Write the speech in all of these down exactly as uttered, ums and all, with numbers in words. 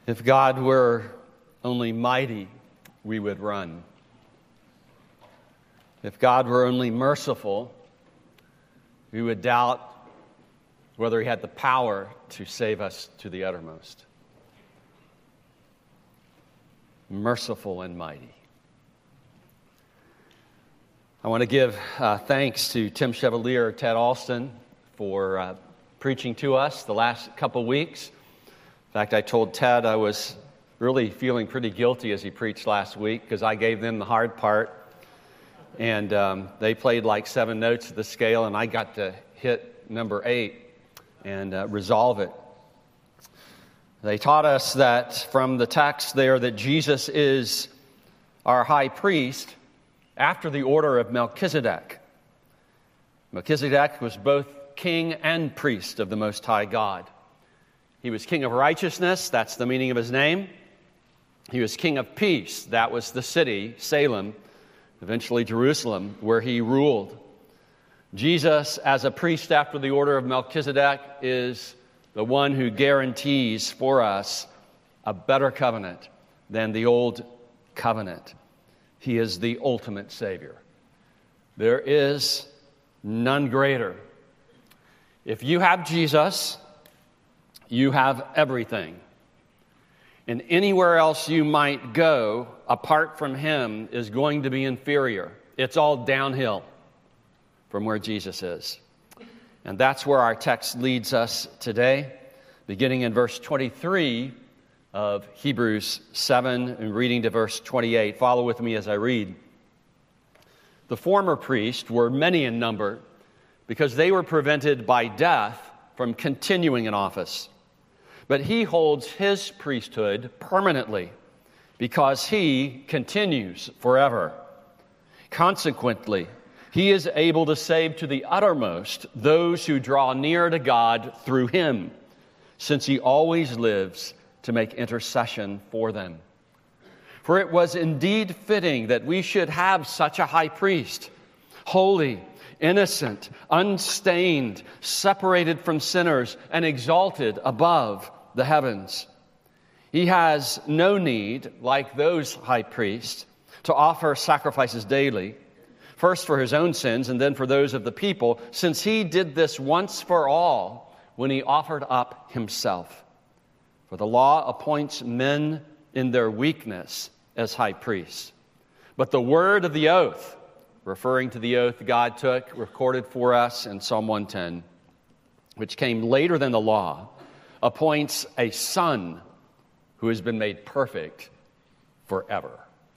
If God were only mighty, we would run. If God were only merciful, we would doubt whether he had the power to save us to the uttermost. Merciful and mighty. I want to give uh, thanks to Tim Chevalier, Ted Alston, for uh, preaching to us the last couple weeks. In fact, I told Ted I was really feeling pretty guilty as he preached last week because I gave them the hard part. And um, they played like seven notes of the scale, and I got to hit number eight and uh, resolve it. They taught us that from the text there that Jesus is our high priest after the order of Melchizedek. Melchizedek was both king and priest of the Most High God. He was king of righteousness, that's the meaning of his name. He was king of peace, that was the city, Salem, eventually Jerusalem, where he ruled. Jesus, as a priest after the order of Melchizedek, is the one who guarantees for us a better covenant than the old covenant. He is the ultimate Savior. There is none greater. If you have Jesus, you have everything. And anywhere else you might go apart from him is going to be inferior. It's all downhill from where Jesus is. And that's where our text leads us today, beginning in verse twenty-three of Hebrews seven and reading to verse twenty-eight. Follow with me as I read. The former priests were many in number because they were prevented by death from continuing in office. But he holds his priesthood permanently because he continues forever. Consequently, he is able to save to the uttermost those who draw near to God through him, since he always lives to make intercession for them. For it was indeed fitting that we should have such a high priest, holy, innocent, unstained, separated from sinners, and exalted above the heavens. He has no need, like those high priests, to offer sacrifices daily, first for his own sins and then for those of the people, since he did this once for all when he offered up himself. For the law appoints men in their weakness as high priests. But the word of the oath, referring to the oath God took, recorded for us in Psalm one ten, which came later than the law, appoints a son who has been made perfect forever.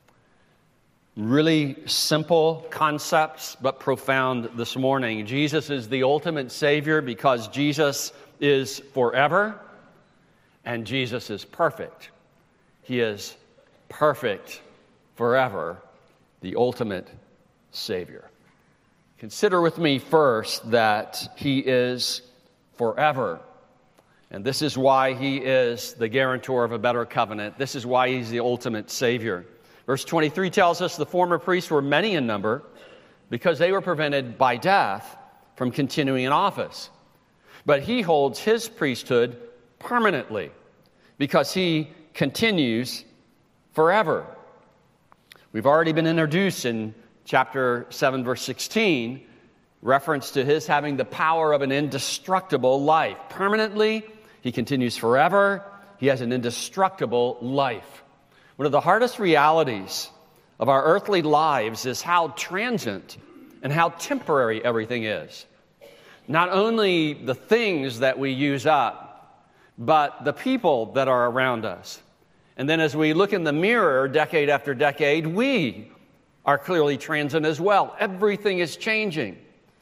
Really simple concepts, but profound this morning. Jesus is the ultimate Savior because Jesus is forever, and Jesus is perfect. He is perfect forever, the ultimate Savior. Consider with me first that he is forever. And this is why he is the guarantor of a better covenant. This is why he's the ultimate Savior. Verse twenty-three tells us the former priests were many in number because they were prevented by death from continuing in office. But he holds his priesthood permanently because he continues forever. We've already been introduced in chapter seven, verse sixteen, reference to his having the power of an indestructible life. Permanently, he continues forever. He has an indestructible life. One of the hardest realities of our earthly lives is how transient and how temporary everything is. Not only the things that we use up, but the people that are around us. And then as we look in the mirror decade after decade, we are clearly transient as well. Everything is changing.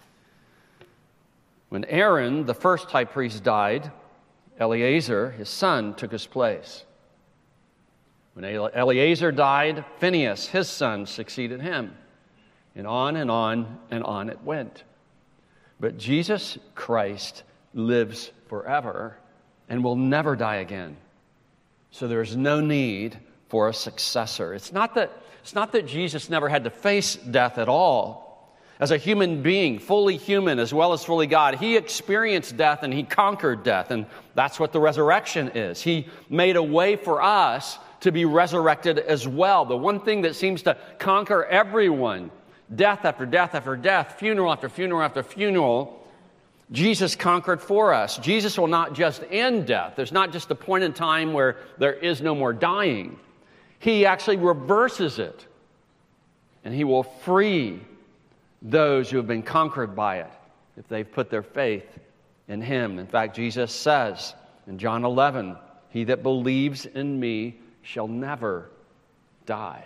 When Aaron, the first high priest, died, Eleazar, his son, took his place. When Eleazar died, Phinehas, his son, succeeded him. And on and on and on it went. But Jesus Christ lives forever and will never die again. So there's no need for a successor. It's not that, it's not that Jesus never had to face death at all. As a human being, fully human as well as fully God, he experienced death and he conquered death. And that's what the resurrection is. He made a way for us to be resurrected as well. The one thing that seems to conquer everyone, death after death after death, funeral after funeral after funeral, Jesus conquered for us. Jesus will not just end death. There's not just a point in time where there is no more dying. He actually reverses it. And he will free those who have been conquered by it if they've put their faith in him. In fact, Jesus says in John eleven, "He that believes in me shall never die."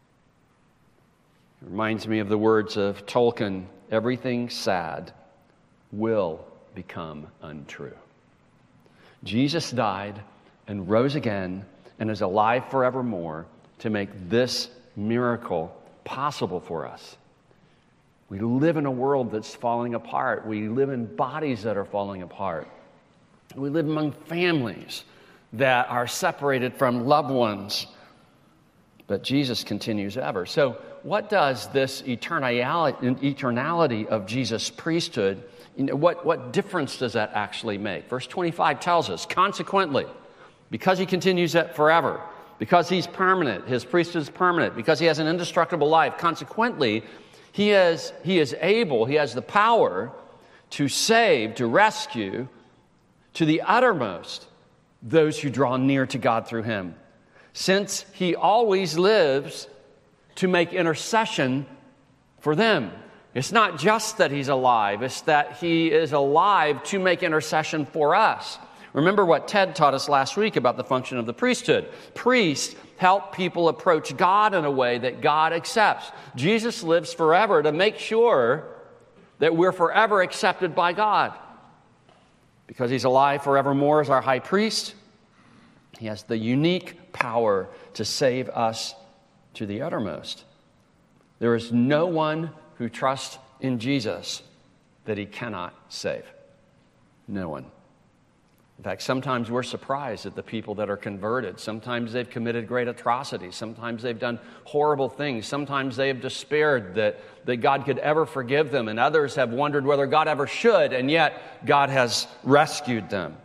It reminds me of the words of Tolkien, "Everything sad will become untrue." Jesus died and rose again and is alive forevermore to make this miracle possible for us. We live in a world that's falling apart. We live in bodies that are falling apart. We live among families that are separated from loved ones. But Jesus continues ever. So what does this eternality, eternality of Jesus' priesthood, you know, what, what difference does that actually make? Verse twenty-five tells us, consequently, because he continues that forever, because he's permanent, his priesthood is permanent, because he has an indestructible life, consequently, He is, he is able, he has the power to save, to rescue, to the uttermost, those who draw near to God through him. Since he always lives to make intercession for them. It's not just that he's alive, it's that he is alive to make intercession for us. Remember what Ted taught us last week about the function of the priesthood. Priests help people approach God in a way that God accepts. Jesus lives forever to make sure that we're forever accepted by God. Because he's alive forevermore as our high priest, he has the unique power to save us to the uttermost. There is no one who trusts in Jesus that he cannot save. No one. In fact, sometimes we're surprised at the people that are converted. Sometimes they've committed great atrocities. Sometimes they've done horrible things. Sometimes they have despaired that, that God could ever forgive them. And others have wondered whether God ever should, and yet God has rescued them.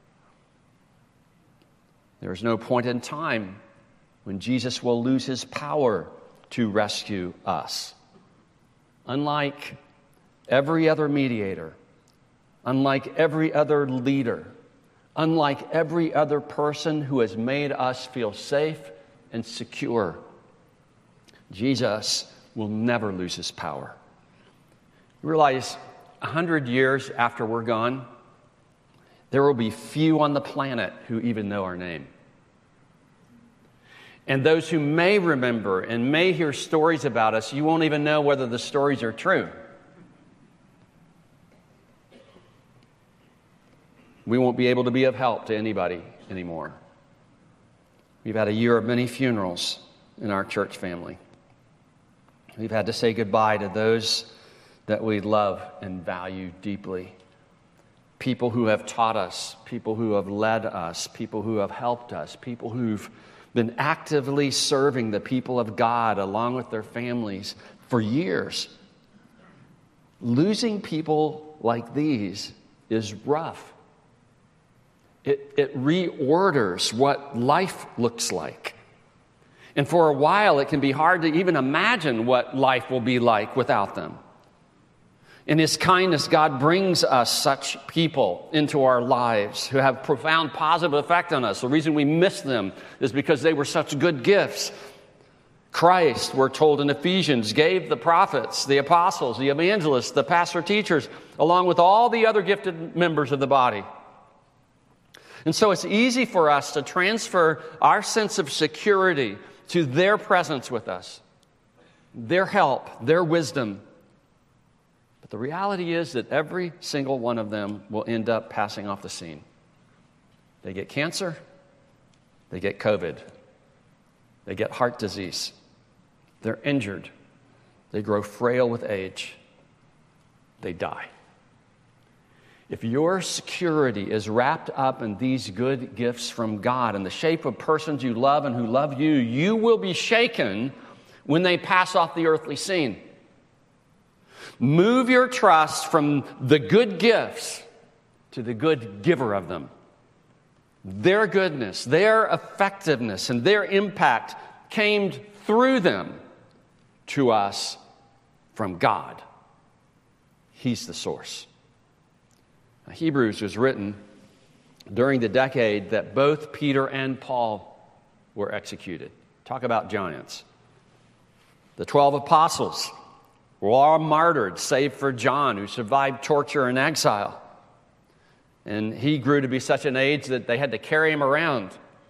There is no point in time when Jesus will lose his power to rescue us. Unlike every other mediator, unlike every other leader, unlike every other person who has made us feel safe and secure, Jesus will never lose his power. You realize a hundred years after we're gone, there will be few on the planet who even know our name. And those who may remember and may hear stories about us, you won't even know whether the stories are true. We won't be able to be of help to anybody anymore. We've had a year of many funerals in our church family. We've had to say goodbye to those that we love and value deeply. People who have taught us, people who have led us, people who have helped us, people who've been actively serving the people of God along with their families for years. Losing people like these is rough. It, it reorders what life looks like. And for a while, it can be hard to even imagine what life will be like without them. In his kindness, God brings us such people into our lives who have profound positive effect on us. The reason we miss them is because they were such good gifts. Christ, we're told in Ephesians, gave the prophets, the apostles, the evangelists, the pastor teachers, along with all the other gifted members of the body. And so it's easy for us to transfer our sense of security to their presence with us, their help, their wisdom. But the reality is that every single one of them will end up passing off the scene. They get cancer, they get COVID, they get heart disease, they're injured, they grow frail with age, they die. If your security is wrapped up in these good gifts from God in the shape of persons you love and who love you, you will be shaken when they pass off the earthly scene. Move your trust from the good gifts to the good giver of them. Their goodness, their effectiveness, and their impact came through them to us from God. He's the source. Now, Hebrews was written during the decade that both Peter and Paul were executed. Talk about giants. The twelve apostles were all martyred, save for John, who survived torture and exile. And he grew to be such an age that they had to carry him around.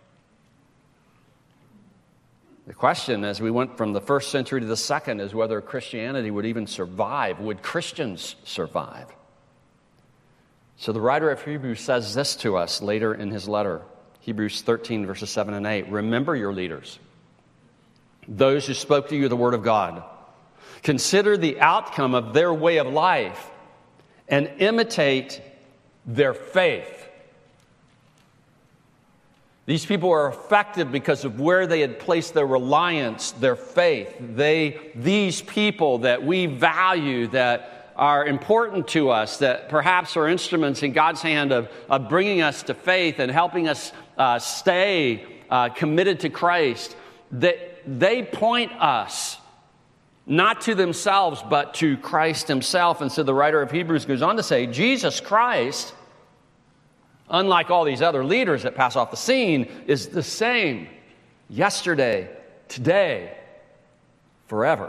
The question, as we went from the first century to the second, is whether Christianity would even survive. Would Christians survive? So the writer of Hebrews says this to us later in his letter, Hebrews thirteen, verses seven and eight. Remember your leaders, those who spoke to you the word of God. Consider the outcome of their way of life and imitate their faith. These people are effective because of where they had placed their reliance, their faith. They, these people that we value, that are important to us, that perhaps are instruments in God's hand of, of bringing us to faith and helping us uh, stay uh, committed to Christ, that they point us not to themselves, but to Christ himself. And so the writer of Hebrews goes on to say, Jesus Christ, unlike all these other leaders that pass off the scene, is the same yesterday, today, forever.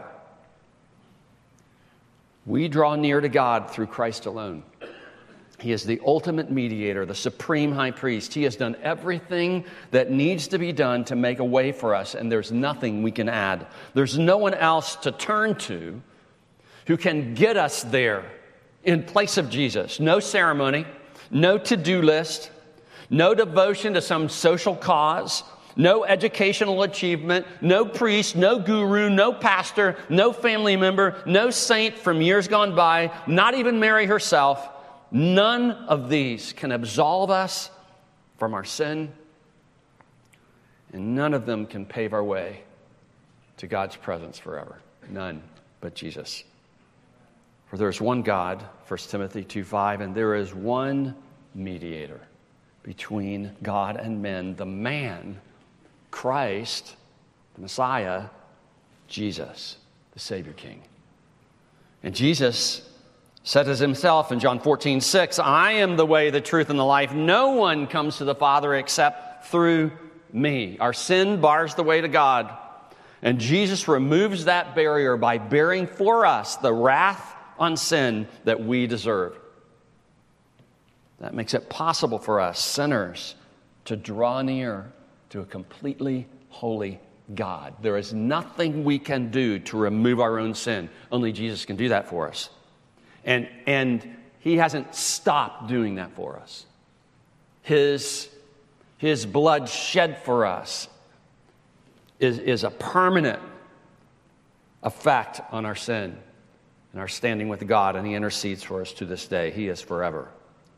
We draw near to God through Christ alone. He is the ultimate mediator, the supreme high priest. He has done everything that needs to be done to make a way for us, and there's nothing we can add. There's no one else to turn to who can get us there in place of Jesus. No ceremony, no to-do list, no devotion to some social cause, no educational achievement, no priest, no guru, no pastor, no family member, no saint from years gone by, not even Mary herself. None of these can absolve us from our sin, and none of them can pave our way to God's presence forever. None but Jesus. For there is one God, First Timothy two five, and there is one mediator between God and men, the man, Christ, the Messiah, Jesus, the Savior King. And Jesus said as himself in John fourteen six, I am the way, the truth, and the life. No one comes to the Father except through me. Our sin bars the way to God. And Jesus removes that barrier by bearing for us the wrath on sin that we deserve. That makes it possible for us, sinners, to draw near to a completely holy God. There is nothing we can do to remove our own sin. Only Jesus can do that for us. And, and he hasn't stopped doing that for us. His, his blood shed for us is, is a permanent effect on our sin and our standing with God, and he intercedes for us to this day. He is forever.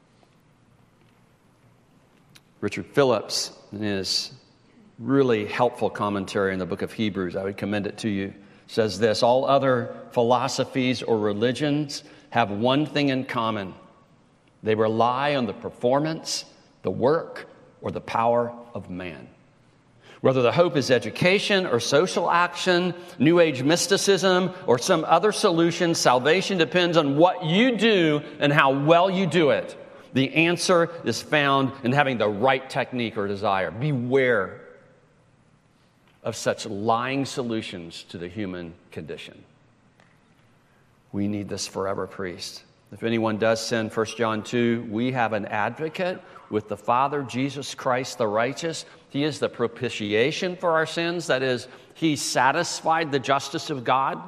Richard Phillips, in his really helpful commentary in the book of Hebrews, I would commend it to you, says this: all other philosophies or religions have one thing in common. They rely on the performance, the work, or the power of man. Whether the hope is education or social action, New Age mysticism, or some other solution, salvation depends on what you do and how well you do it. The answer is found in having the right technique or desire. Beware of such lying solutions to the human condition. We need this forever priest. If anyone does sin, First John two, we have an advocate with the Father, Jesus Christ the righteous. He is the propitiation for our sins. That is, he satisfied the justice of God.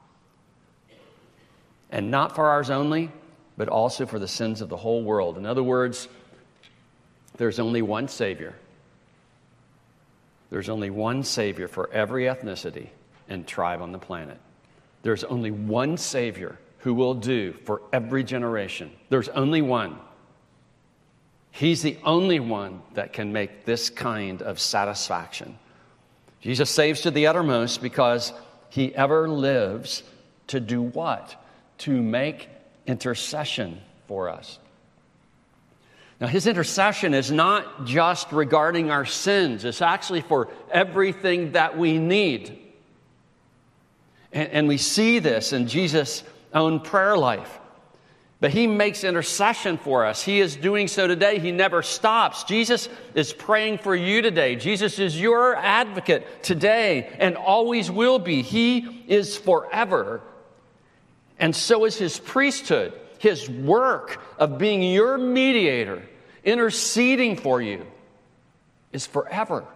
And not for ours only, but also for the sins of the whole world. In other words, there's only one Savior. There's only one Savior for every ethnicity and tribe on the planet. There's only one Savior who will do for every generation. There's only one. He's the only one that can make this kind of satisfaction. Jesus saves to the uttermost because he ever lives to do what? to make intercession for us. Now, his intercession is not just regarding our sins. It's actually for everything that we need. And, and we see this in Jesus' own prayer life. But he makes intercession for us. He is doing so today. He never stops. Jesus is praying for you today. Jesus is your advocate today and always will be. He is forever. And so is his priesthood. His work of being your mediator, interceding for you, is forever.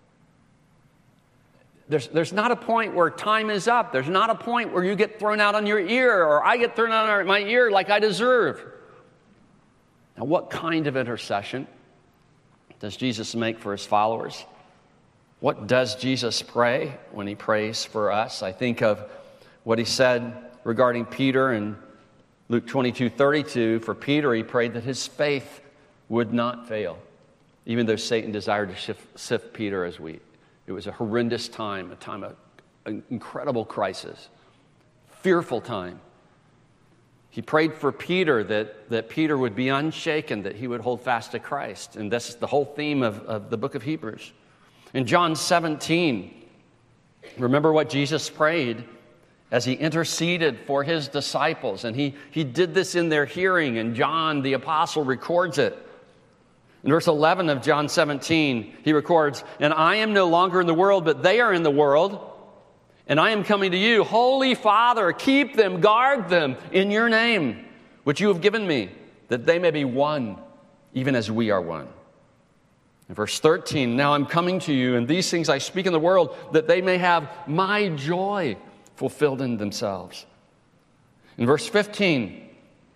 There's, there's not a point where time is up. There's not a point where you get thrown out on your ear or I get thrown out on my ear like I deserve. Now, what kind of intercession does Jesus make for his followers? What does Jesus pray when he prays for us? I think of what he said regarding Peter in Luke twenty-two thirty-two, for Peter, he prayed that his faith would not fail, even though Satan desired to shift, sift Peter as wheat. It was a horrendous time, a time of an incredible crisis, fearful time. He prayed for Peter that, that Peter would be unshaken, that he would hold fast to Christ. And this is the whole theme of, of the book of Hebrews. In John seventeen, remember what Jesus prayed as he interceded for his disciples. And he, he did this in their hearing, and John the apostle records it. In verse eleven of John seventeen, he records, "And I am no longer in the world, but they are in the world, and I am coming to you. Holy Father, keep them, guard them in your name, which you have given me, that they may be one, even as we are one." In verse thirteen, "Now I'm coming to you, and these things I speak in the world, that they may have my joy fulfilled in themselves." In verse fifteen,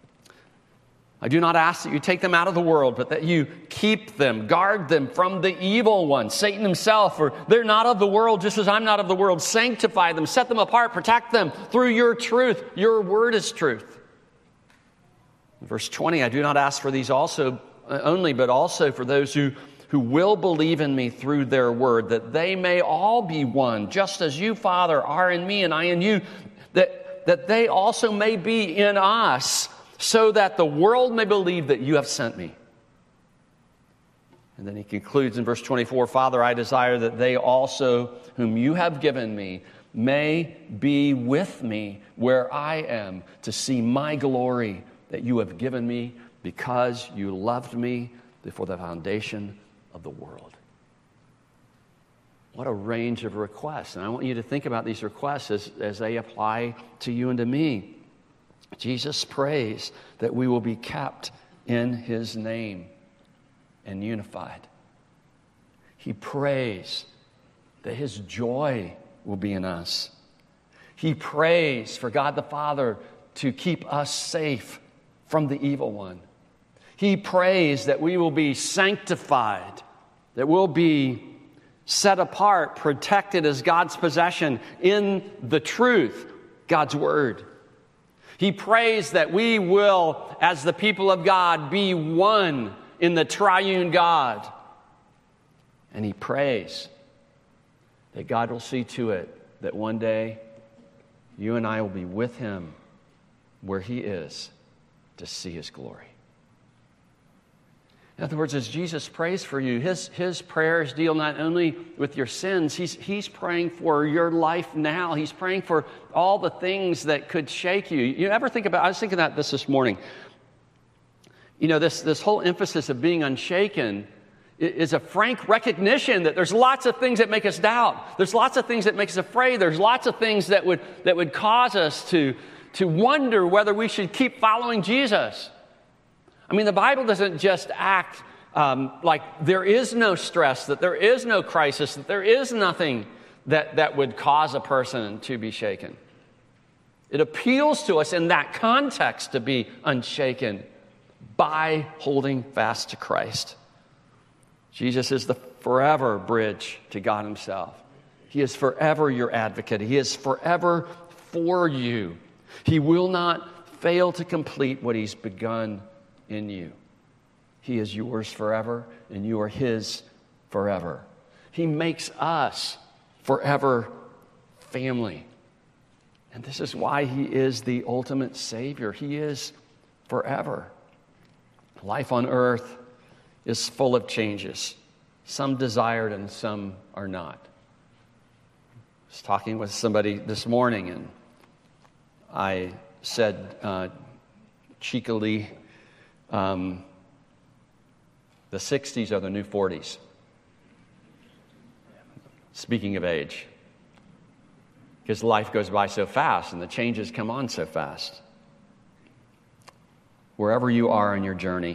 "I do not ask that you take them out of the world, but that you keep them, guard them from the evil one," Satan himself, "for they're not of the world, just as I'm not of the world. Sanctify them, set them apart, protect them through your truth. Your word is truth." In verse twenty, "I do not ask for these also uh, only, but also for those who, who will believe in me through their word, that they may all be one, just as you, Father, are in me and I in you, that, that they also may be in us, so that the world may believe that you have sent me." And then he concludes in verse twenty-four, "Father, I desire that they also, whom you have given me, may be with me where I am, to see my glory that you have given me, because you loved me before the foundation of the world." What a range of requests. And I want you to think about these requests as, as they apply to you and to me. Jesus prays that we will be kept in his name and unified. He prays that his joy will be in us. He prays for God the Father to keep us safe from the evil one. He prays that we will be sanctified, that we'll be set apart, protected as God's possession in the truth, God's word. He prays that we will, as the people of God, be one in the triune God. And he prays that God will see to it that one day you and I will be with him where he is to see his glory. In other words, as Jesus prays for you, his, his prayers deal not only with your sins, he's, he's praying for your life now. He's praying for all the things that could shake you. You ever think about, I was thinking about this this morning. You know, this, this whole emphasis of being unshaken is a frank recognition that there's lots of things that make us doubt. There's lots of things that make us afraid. There's lots of things that would, that would cause us to, to wonder whether we should keep following Jesus. I mean, the Bible doesn't just act um, like there is no stress, that there is no crisis, that there is nothing that, that would cause a person to be shaken. It appeals to us in that context to be unshaken by holding fast to Christ. Jesus is the forever bridge to God himself. He is forever your advocate. He is forever for you. He will not fail to complete what he's begun in you. He is yours forever, and you are his forever. He makes us forever family. And this is why he is the ultimate Savior. He is forever. Life on earth is full of changes, some desired and some are not. I was talking with somebody this morning, and I said uh, cheekily, um, the sixties are the new forties. Speaking of age. Because life goes by so fast and the changes come on so fast. Wherever you are in your journey,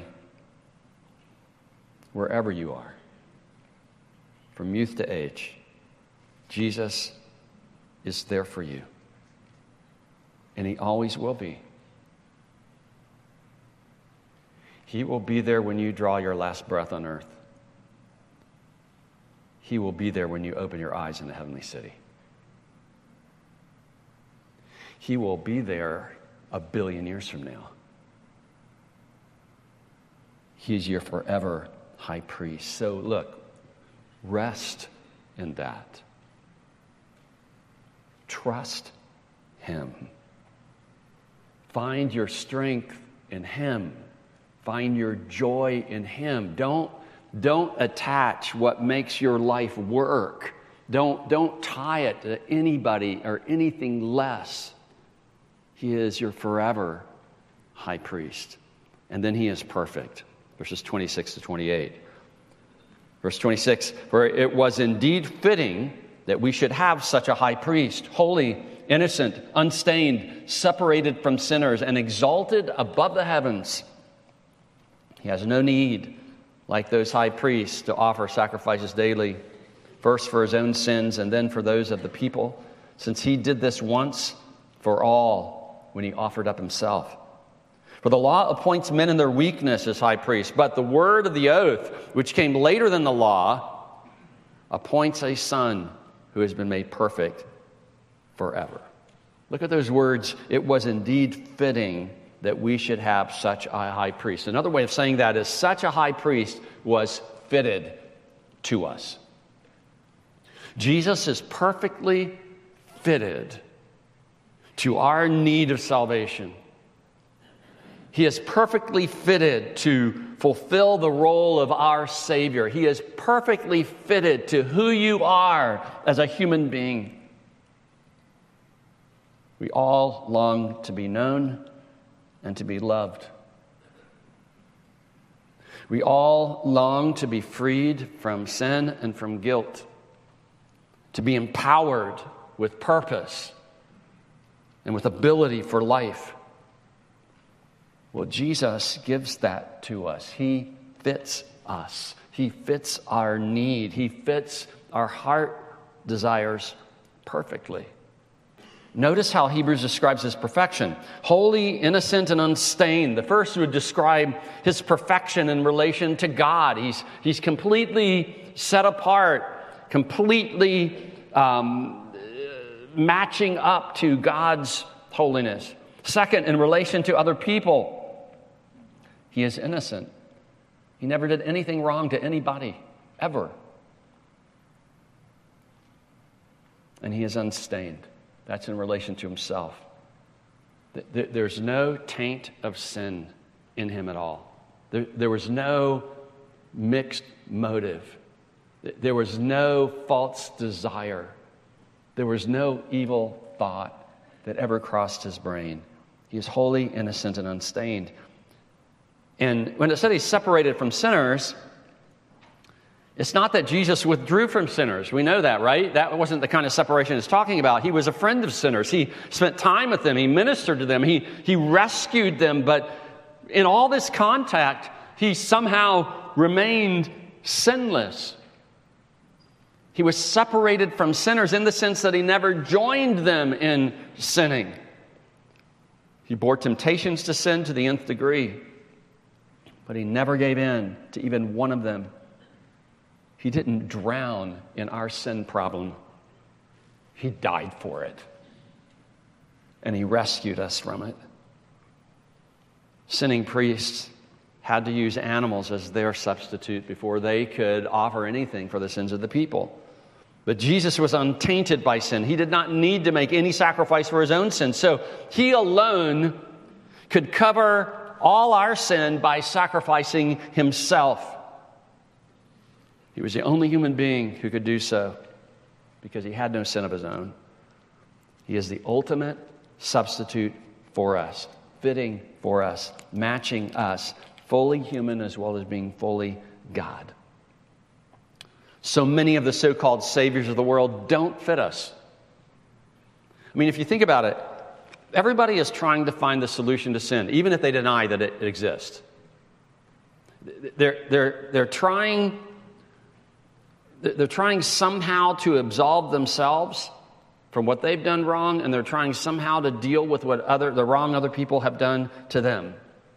wherever you are, from youth to age, Jesus is there for you. And he always will be. He will be there when you draw your last breath on earth. He will be there when you open your eyes in the heavenly city. He will be there a billion years from now. He is your forever high priest. So look, rest in that. Trust him. Find your strength in him. Find your joy in him. Don't, don't attach what makes your life work. Don't, don't tie it to anybody or anything less. He is your forever high priest. And then he is perfect. Verses twenty-six to twenty-eight. Verse twenty-six, for it was indeed fitting that we should have such a high priest, holy, innocent, unstained, separated from sinners, and exalted above the heavens. He has no need, like those high priests, to offer sacrifices daily, first for his own sins and then for those of the people, since he did this once for all when he offered up himself. For the law appoints men in their weakness as high priests, but the word of the oath, which came later than the law, appoints a son who has been made perfect forever. Look at those words. It was indeed fitting that we should have such a high priest. Another way of saying that is such a high priest was fitted to us. Jesus is perfectly fitted to our need of salvation. He is perfectly fitted to fulfill the role of our Savior. He is perfectly fitted to who you are as a human being. We all long to be known and to be loved. We all long to be freed from sin and from guilt, to be empowered with purpose and with ability for life. Well, Jesus gives that to us. He fits us. He fits our need. He fits our heart desires perfectly. Notice how Hebrews describes his perfection. Holy, innocent, and unstained. The first would describe his perfection in relation to God. He's, he's completely set apart, completely um, matching up to God's holiness. Second, in relation to other people, he is innocent. He never did anything wrong to anybody, ever. And he is unstained. That's in relation to himself. There's no taint of sin in him at all. There, there was no mixed motive. There was no false desire. There was no evil thought that ever crossed his brain. He is holy, innocent, and unstained. And when it said he's separated from sinners, it's not that Jesus withdrew from sinners. We know that, right? That wasn't the kind of separation it's talking about. He was a friend of sinners. He spent time with them. He ministered to them. He, he rescued them. But in all this contact, he somehow remained sinless. He was separated from sinners in the sense that he never joined them in sinning. He bore temptations to sin to the nth degree, but he never gave in to even one of them. He didn't drown in our sin problem. He died for it. And he rescued us from it. Sinning priests had to use animals as their substitute before they could offer anything for the sins of the people. But Jesus was untainted by sin. He did not need to make any sacrifice for his own sin. So he alone could cover all our sin by sacrificing himself. He was the only human being who could do so because he had no sin of his own. He is the ultimate substitute for us, fitting for us, matching us, fully human as well as being fully God. So many of the so-called saviors of the world don't fit us. I mean, if you think about it, everybody is trying to find the solution to sin, even if they deny that it exists. They're, they're, they're trying, they're trying somehow to absolve themselves from what they've done wrong, and they're trying somehow to deal with what other the wrong other people have done to them.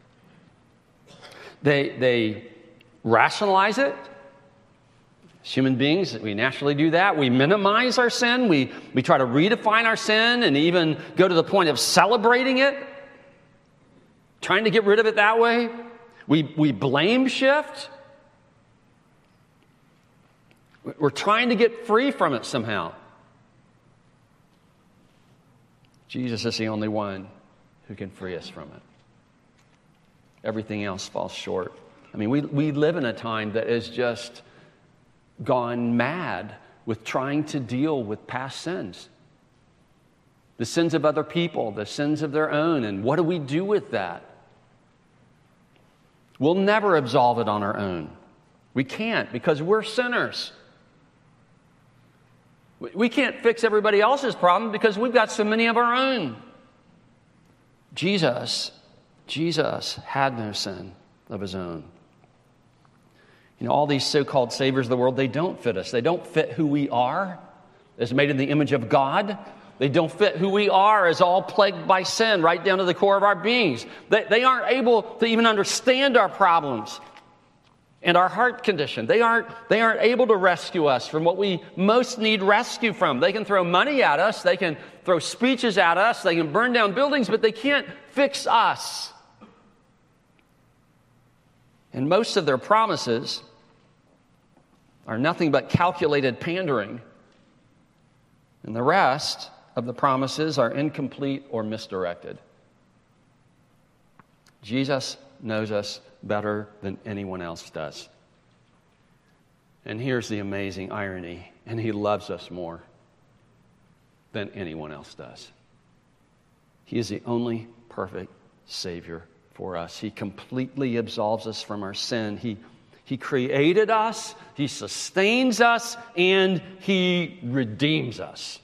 They, they rationalize it. As human beings, we naturally do that. We minimize our sin. We, we try to redefine our sin and even go to the point of celebrating it, trying to get rid of it that way. We, we blame shift. We're trying to get free from it somehow. Jesus is the only one who can free us from it. Everything else falls short. I mean, we, we live in a time that is just gone mad with trying to deal with past sins. The sins of other people, the sins of their own, and what do we do with that? We'll never absolve it on our own. We can't because we're sinners. We can't fix everybody else's problem because we've got so many of our own. Jesus, Jesus had no sin of his own. You know, all these so-called saviors of the world, they don't fit us. They don't fit who we are as made in the image of God. They don't fit who we are as all plagued by sin right down to the core of our beings. They, they aren't able to even understand our problems and our heart condition. They aren't, they aren't able to rescue us from what we most need rescue from. They can throw money at us. They can throw speeches at us. They can burn down buildings, but they can't fix us. And most of their promises are nothing but calculated pandering. And the rest of the promises are incomplete or misdirected. Jesus knows us better than anyone else does. And here's the amazing irony, and he loves us more than anyone else does. He is the only perfect Savior for us. He completely absolves us from our sin. He He created us, he sustains us, and he redeems us.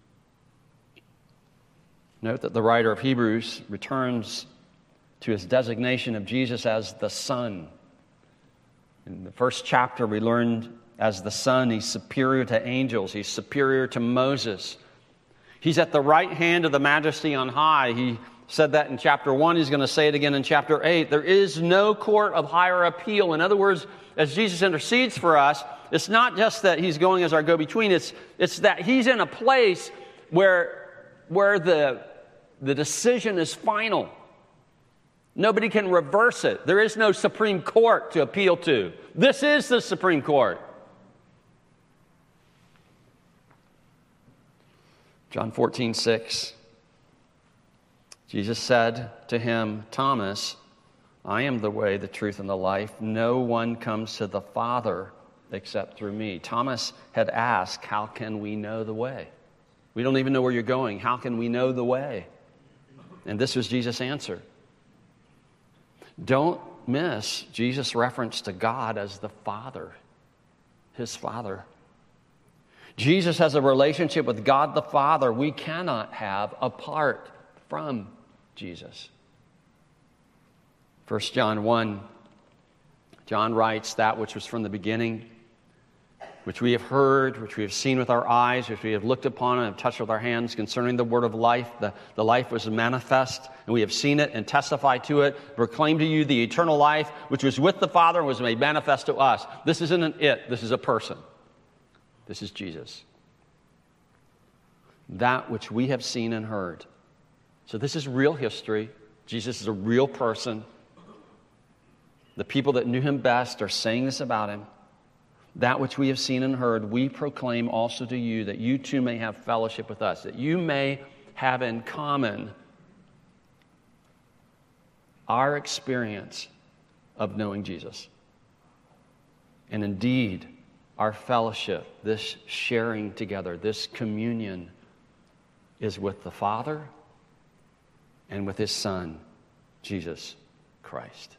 Note that the writer of Hebrews returns to his designation of Jesus as the Son. In the first chapter, we learned as the Son, he's superior to angels, he's superior to Moses. He's at the right hand of the Majesty on high. He said that in chapter one. He's going to say it again in chapter eight. There is no court of higher appeal. In other words, as Jesus intercedes for us, it's not just that he's going as our go-between. It's, it's that he's in a place where, where the, the decision is final. Nobody can reverse it. There is no Supreme Court to appeal to. This is the Supreme Court. John fourteen six. Jesus said to him, Thomas, I am the way, the truth, and the life. No one comes to the Father except through me. Thomas had asked, how can we know the way? We don't even know where you're going. How can we know the way? And this was Jesus' answer. Don't miss Jesus' reference to God as the Father, his Father. Jesus has a relationship with God the Father we cannot have apart from Jesus. First John one, John writes, that which was from the beginning, which we have heard, which we have seen with our eyes, which we have looked upon and have touched with our hands concerning the word of life. The, the life was manifest, and we have seen it and testified to it, proclaimed to you the eternal life, which was with the Father and was made manifest to us. This isn't an it, this is a person. This is Jesus. That which we have seen and heard. So this is real history. Jesus is a real person. The people that knew him best are saying this about him. that which we have seen and heard, we proclaim also to you, that you too may have fellowship with us, that you may have in common our experience of knowing Jesus. And indeed, our fellowship, this sharing together, this communion, is with the Father and with His Son, Jesus Christ.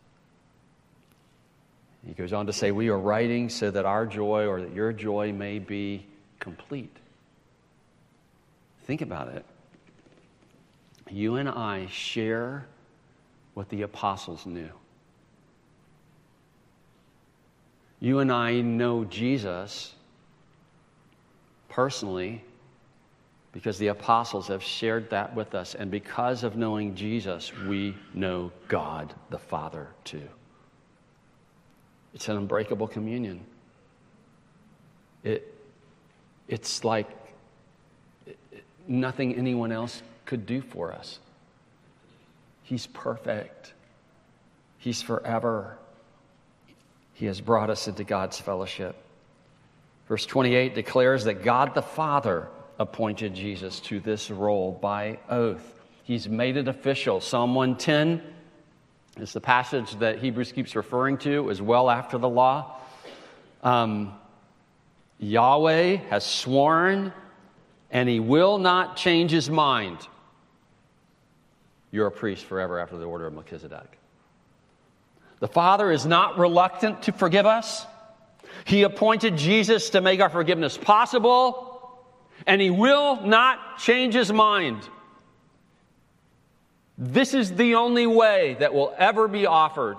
He goes on to say, we are writing so that our joy, or that your joy, may be complete. Think about it. You and I share what the apostles knew. You and I know Jesus personally because the apostles have shared that with us. And because of knowing Jesus, we know God the Father too. It's an unbreakable communion. It, it's like nothing anyone else could do for us. He's perfect. He's forever. He has brought us into God's fellowship. Verse twenty-eight declares that God the Father appointed Jesus to this role by oath. He's made it official. Psalm one ten is the passage that Hebrews keeps referring to as well after the law. Um, Yahweh has sworn, and He will not change His mind. You're a priest forever after the order of Melchizedek. The Father is not reluctant to forgive us. He appointed Jesus to make our forgiveness possible, and He will not change His mind. This is the only way that will ever be offered.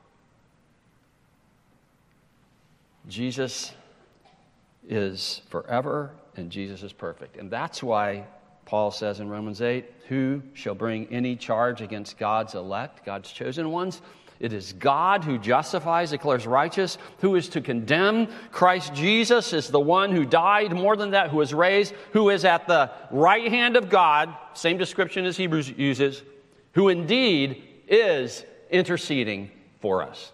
Jesus is forever, and Jesus is perfect. And that's why Paul says in Romans eight, who shall bring any charge against God's elect, God's chosen ones? It is God who justifies, declares righteous. Who is to condemn? Christ Jesus is the one who died, more than that, who was raised, who is at the right hand of God, same description as Hebrews uses, who indeed is interceding for us.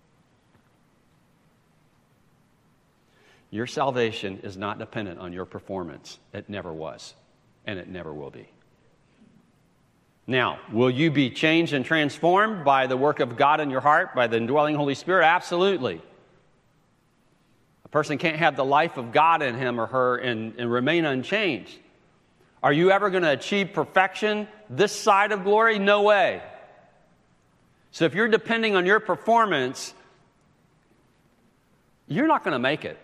Your salvation is not dependent on your performance. It never was, and it never will be. Now, will you be changed and transformed by the work of God in your heart, by the indwelling Holy Spirit? Absolutely. A person can't have the life of God in him or her and, and remain unchanged. Are you ever going to achieve perfection this side of glory? No way. So if you're depending on your performance, you're not going to make it.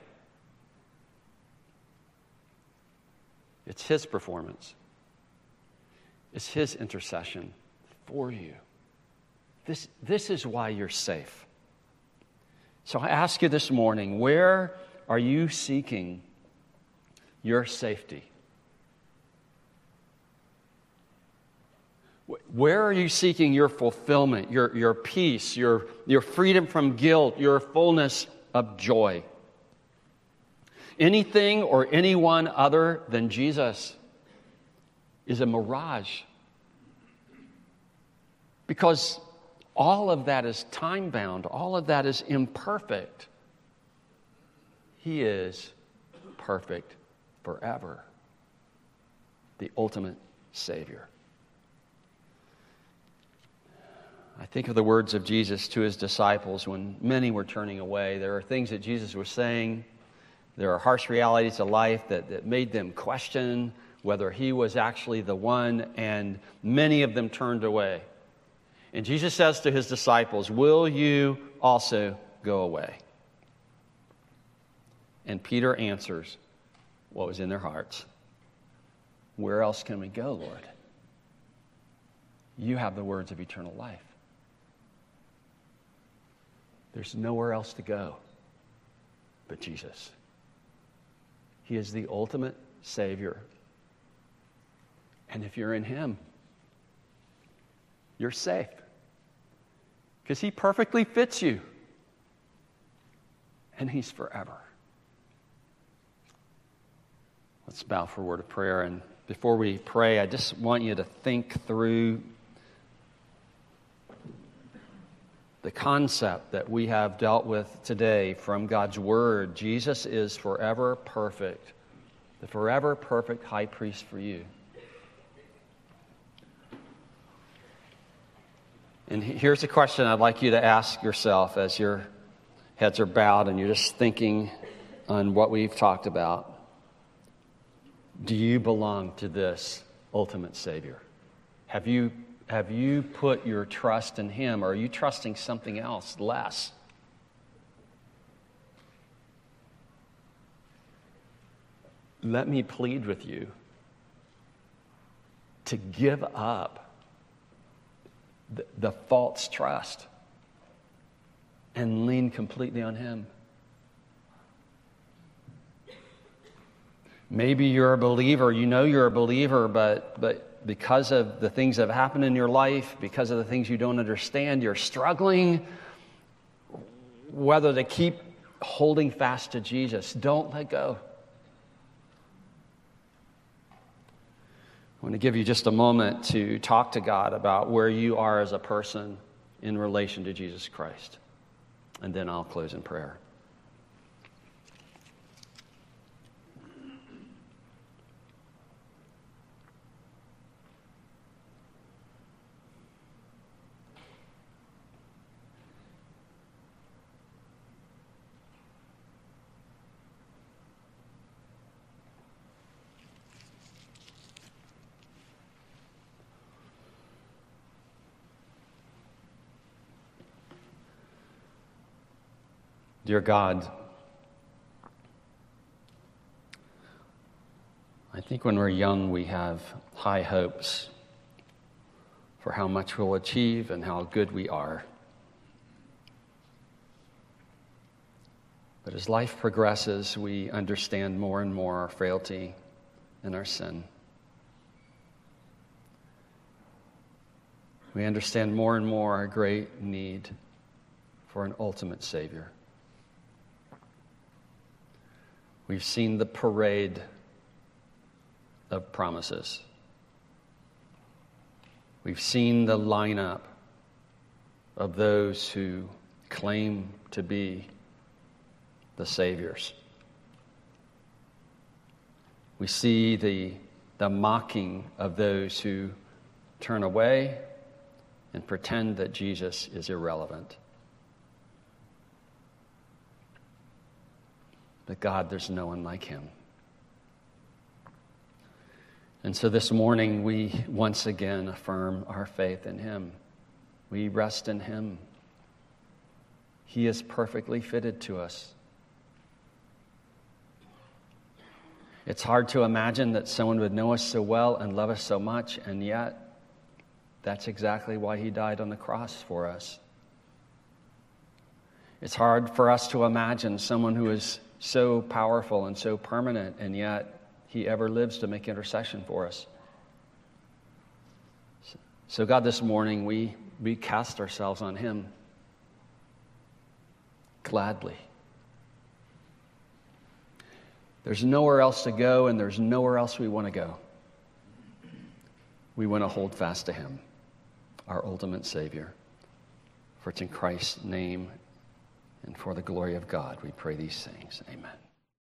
It's His performance. It's His intercession for you. This, this is why you're safe. So I ask you this morning, where are you seeking your safety? Where are you seeking your fulfillment, your, your peace, your, your freedom from guilt, your fullness of joy? Anything or anyone other than Jesus is a mirage. Because all of that is time-bound. All of that is imperfect. He is perfect forever. The ultimate Savior. I think of the words of Jesus to His disciples when many were turning away. There are things that Jesus was saying. There are harsh realities of life that, that made them question whether He was actually the one, and many of them turned away. And Jesus says to His disciples, will you also go away? And Peter answers what was in their hearts. Where else can we go, Lord? You have the words of eternal life. There's nowhere else to go but Jesus. He is the ultimate Savior. And if you're in Him, you're safe. Because He perfectly fits you. And He's forever. Let's bow for a word of prayer. And before we pray, I just want you to think through the concept that we have dealt with today from God's Word. Jesus is forever perfect, the forever perfect high priest for you. And here's a question I'd like you to ask yourself as your heads are bowed and you're just thinking on what we've talked about. Do you belong to this ultimate Savior? Have you, have you put your trust in Him, or are you trusting something else less? Let me plead with you to give up the, the false trust and lean completely on Him. Maybe you're a believer, you know you're a believer, but but because of the things that have happened in your life, because of the things you don't understand, you're struggling whether to keep holding fast to Jesus. Don't let go. I want to give you just a moment to talk to God about where you are as a person in relation to Jesus Christ. And then I'll close in prayer. Dear God, I think when we're young we have high hopes for how much we'll achieve and how good we are. But as life progresses, we understand more and more our frailty and our sin. We understand more and more our great need for an ultimate Savior. We've seen the parade of promises. We've seen the lineup of those who claim to be the saviors. We see the, the mocking of those who turn away and pretend that Jesus is irrelevant. But God, there's no one like Him. And so this morning we once again affirm our faith in Him. We rest in Him. He is perfectly fitted to us. It's hard to imagine that someone would know us so well and love us so much, and yet that's exactly why He died on the cross for us. It's hard for us to imagine someone who is so powerful and so permanent, and yet He ever lives to make intercession for us. So God, this morning we, we cast ourselves on Him gladly. There's nowhere else to go, and there's nowhere else we want to go. We want to hold fast to Him, our ultimate Savior. For it's in Christ's name and for the glory of God we pray these things. Amen.